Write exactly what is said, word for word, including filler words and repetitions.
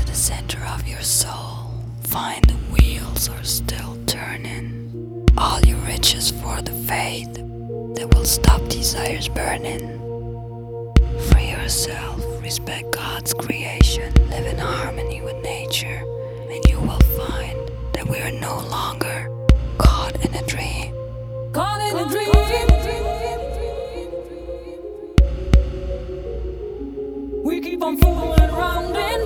the center of your soul. Find the wheels are still turning. All your riches for the faith that will stop desires burning. Free yourself, respect God's creation, live in harmony with nature, and you will find that we are no longer caught in a dream. Caught in a dream. We keep on fooling around in